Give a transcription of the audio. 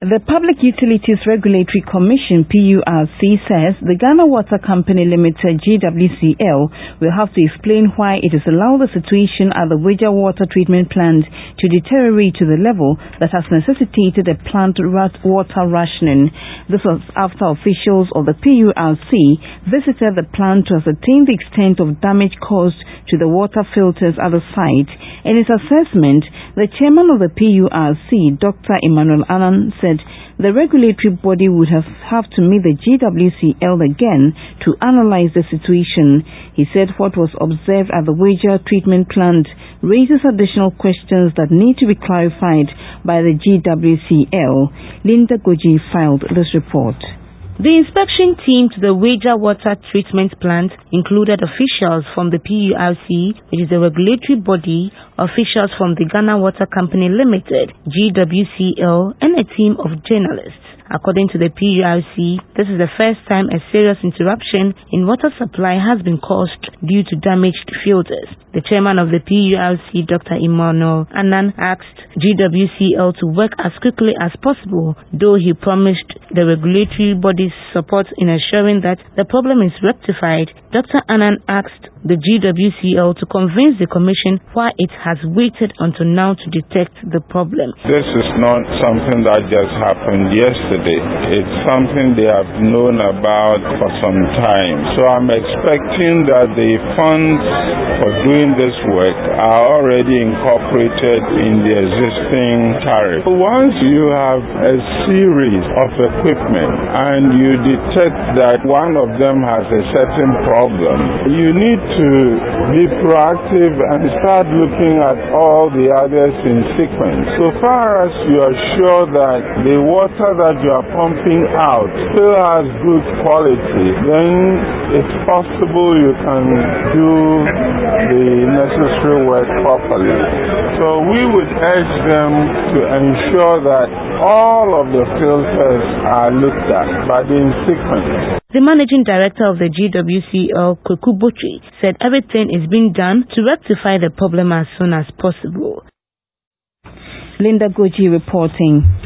The Public Utilities Regulatory Commission (PURC) says the Ghana Water Company Limited (GWCL) will have to explain why it has allowed the situation at the Weija Water Treatment Plant to deteriorate to the level that has necessitated a plant water rationing. This was after officials of the PURC visited the plant to ascertain the extent of damage caused to the water filters at the site. In his assessment, the chairman of the PURC, Dr. Emmanuel Annan, said the regulatory body would have to meet the GWCL again to analyze the situation. He said what was observed at the Weija treatment plant raises additional questions that need to be clarified by the GWCL. Linda Goji filed this report. The inspection team to the Weija Water Treatment Plant included officials from the PURC, which is the regulatory body, officials from the Ghana Water Company Limited, GWCL, and a team of journalists. According to the PURC, this is the first time a serious interruption in water supply has been caused due to damaged filters. The chairman of the PURC, Dr. Emmanuel Annan, asked GWCL to work as quickly as possible, though he promised the regulatory body's support in ensuring that the problem is rectified. Dr. Annan asked the GWCL to convince the Commission why it has waited until now to detect the problem. This is not something that just happened yesterday. It's something they have known about for some time. So I'm expecting that the funds for doing this work are already incorporated in the existing tariff. Once you have a series of equipment and you detect that one of them has a certain problem, you need to be proactive and start looking at all the others in sequence. So far as you are sure that the water that you are pumping out still has good quality, then it's possible you can do the necessary work properly. So we would urge them to ensure that all of the filters are looked at, but in sequence. The managing director of the GWCL, Kweku Botwe, said everything is being done to rectify the problem as soon as possible. Linda Goji reporting.